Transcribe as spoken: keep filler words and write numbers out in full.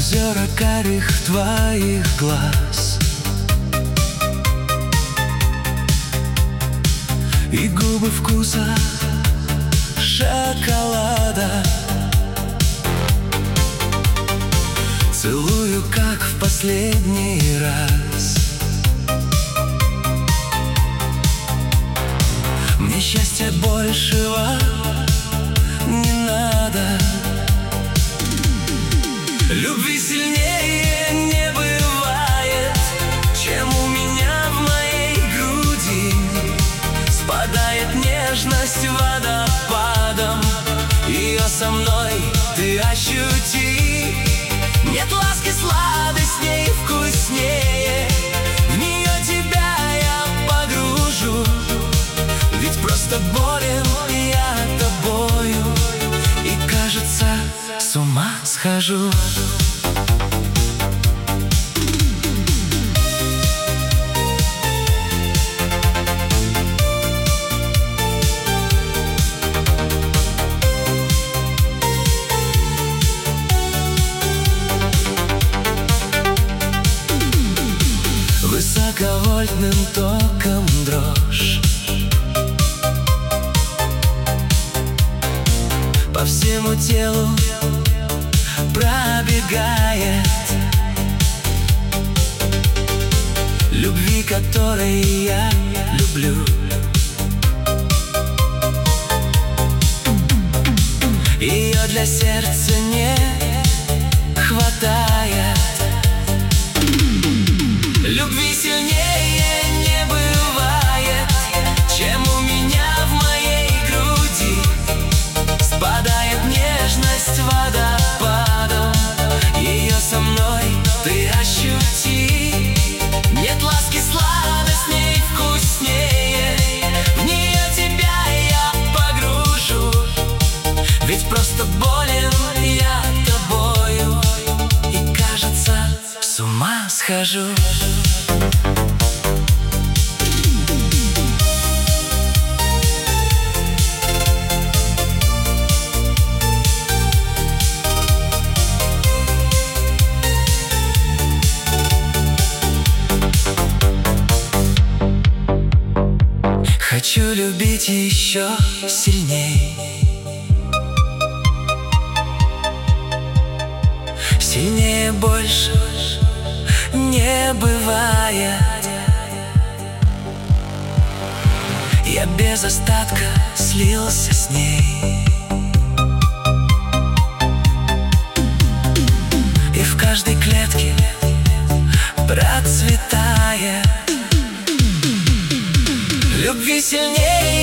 озера карих твоих глаз и губы вкуса шоколада. Целую, как в последний раз. Мне счастья большего не надо. Любви сильнее не бывает, чем у меня в моей груди. Спадает нежность водопадом, ее со мной ты ощути. Нет ласки сладостней, вкуснее, в нее тебя я погружу. Ведь просто болен я тобою, и кажется, с ума схожу. Высоковольтным током дрожь по всему телу пробегает. Любви, которой я люблю. Ее для сердца не хватает. Любви сильнее не бывает, чем у меня в моей груди. Спадает нежность водопадом, ее со мной ты ощути. Нет ласки сладостней, вкуснее, в нее тебя я погружу. Ведь просто болен я тобою, и кажется, с ума схожу. Хочу любить еще сильней, сильнее больше не бывает. Я без остатка слился с ней, и в каждой клетке процветает. Любви сильнее